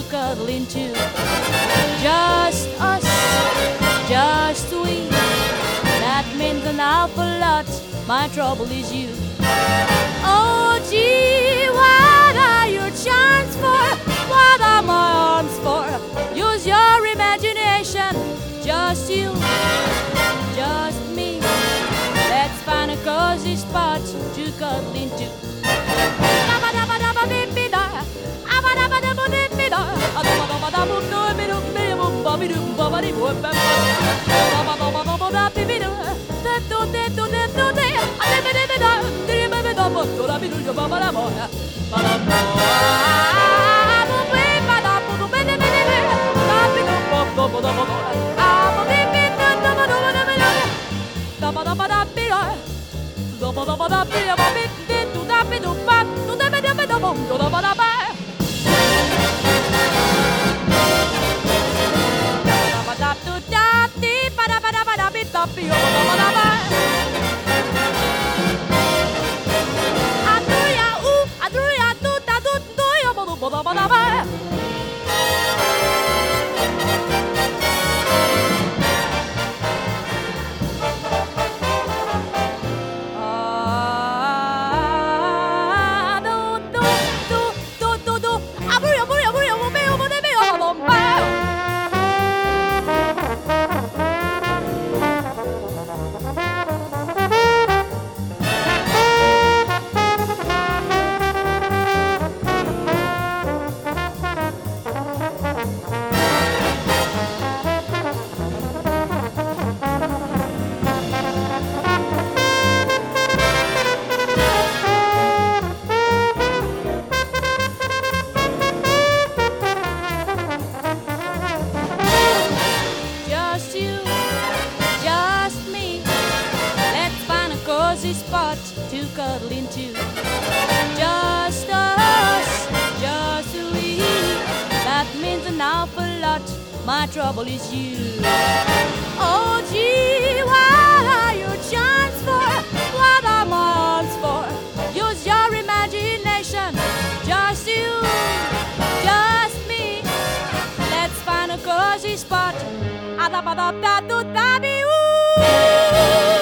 cuddle into. Just us, just we. That means an awful lot. My trouble is you. Oh, gee, what are your charms for? What are my arms for? Use your imagination. Just you, just me. Let's find a cozy spot to cuddle into. Spot to cuddle into. Just us, just we. That means an awful lot. My trouble is you. Oh, gee, what are your charms for? What are my arms for? Use your imagination. Just you, just me. Let's find a cozy spot. Ooh.